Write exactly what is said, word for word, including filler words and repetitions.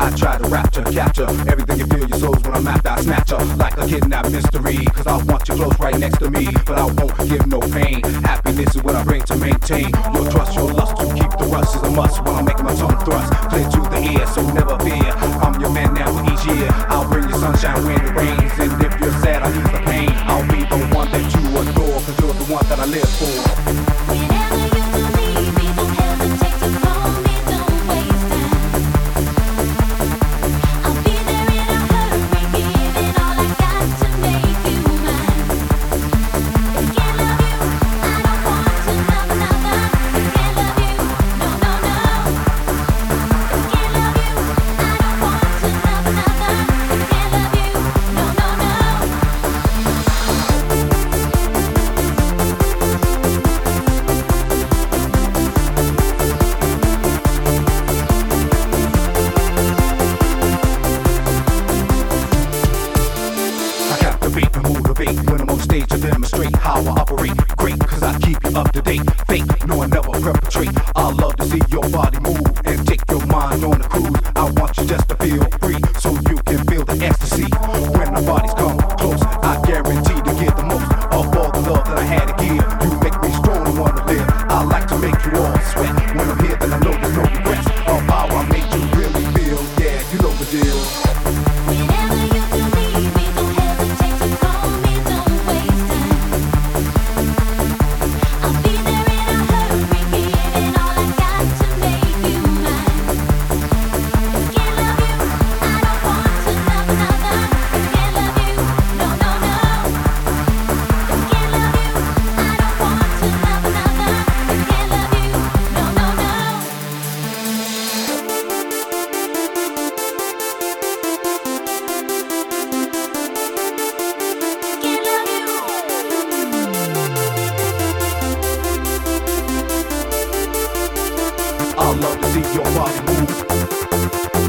I try to rapture, capture everything you feel, your soul's when I'm after. I snatch her like a kidnapped mystery. Cause I want you close right next to me, but I won't give no pain. Happiness is what I bring to maintain your trust, your lust. To keep the rush is a must when I'm making my tongue thrust clear to the ear, so never fear. I'm your man now for each year. I'll bring you sunshine when it rains, and if you're sad, I'll ease the pain. I'll be the one that you adore, cause you're the one that I live for. Whenever you believe me, don't hesitate to call me, don't waste time. I'll be there in a hurry, giving all I got to make you mine. If I can't love you, I don't want to love another. If I can't love you, no, no, no. If I can't love you, I don't want to love another. If I can't love you, no, no, no. I captivate and motivate when I'm on stage to demonstrate how I operate. Great, cause I keep you up to date. Fake, no I never perpetrate. I love to see your body move and take your mind on a cruise. I want you just to feel free so you can feel the ecstasy. When our bodies come close, I guarantee to get the most of all the love that I had to give. You make me strong and want to live. I like to make you all sweat. When I'm here, then I know there's no regrets of how I made you really feel. Yeah, you know the deal. Whenever you believe me, don't hesitate to call me, don't waste time. I'll be there in a hurry, giving all I got to make you mine. If I can't love you, I don't want to love another. If I can't love you, no, no, no. If I can't love you, I don't want to love another. If I can't love you, no, no, no. Can't love I love to see your body move.